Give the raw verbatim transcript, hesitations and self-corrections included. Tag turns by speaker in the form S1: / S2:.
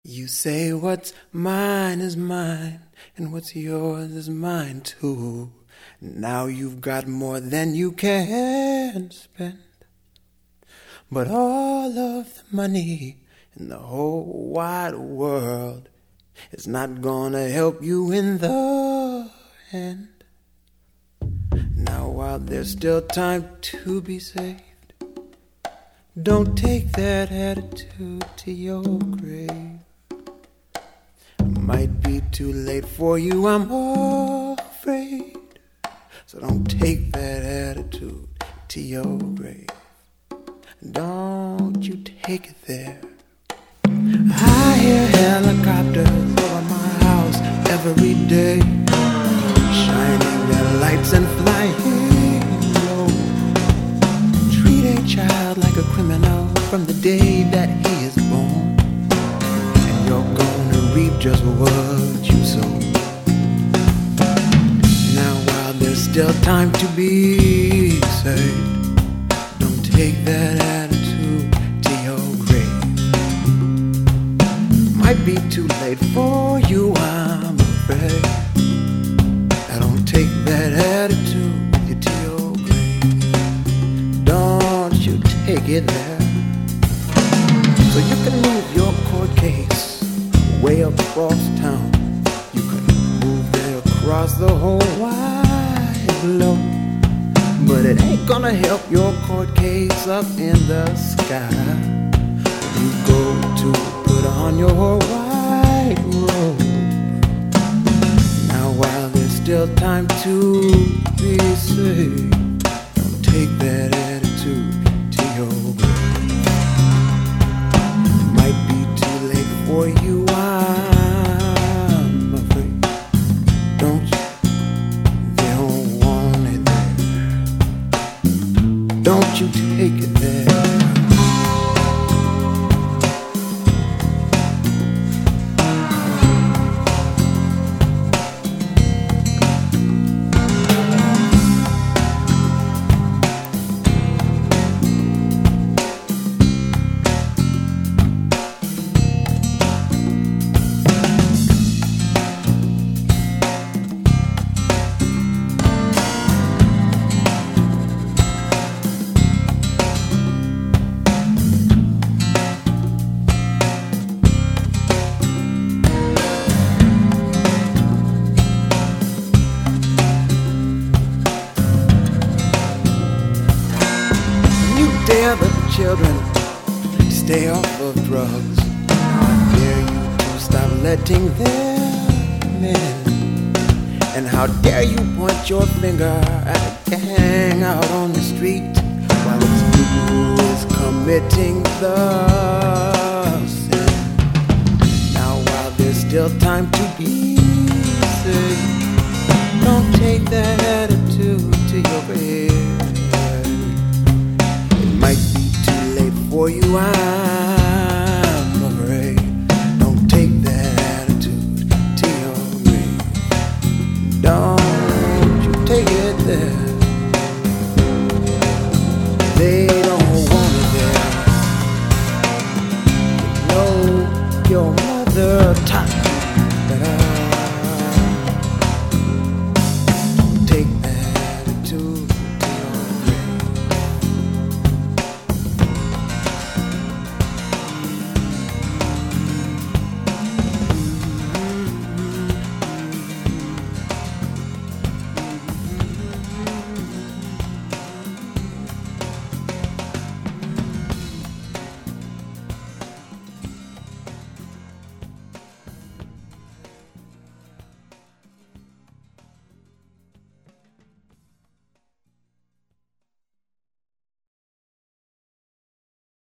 S1: You say what's mine is mine, and what's yours is mine too. Now you've got more than you can spend, but all of the money in the whole wide world is not gonna help you in the end. Now while there's still time to be saved, don't take that attitude to your grave. Might be too late for you, I'm afraid. So don't take that attitude to your grave. Don't you take it there. I hear helicopters over my house every day, shining their lights and flying low. Treat a child like a criminal from the day that he is born, and you're gonna reap just what you sow. Now while there's still time to be saved, don't take that attitude to your grave. Might be too late for you, I'm afraid. I don't take that attitude with you to your grave. Don't you take it there. So you can move your court case way across town. You can move it across the whole wide globe, but it ain't gonna help your court case up in the sky. You go to put on your white robe. Now while there's still time to be saved, don't take that attitude to your grave. Might be too late for you, I'm afraid. Don't you? They don't want it there. Don't you take it there. Dare the children stay off of drugs. How dare you to stop letting them in? And how dare you point your finger at a gang out on the street while it's you who is committing the sin. Now while there's still time to be saved, don't take that attitude to your grave. Might be too late for you, I'm afraid. Don't take that attitude to your grave. Don't you take it there. They don't want it there. You know your mother taught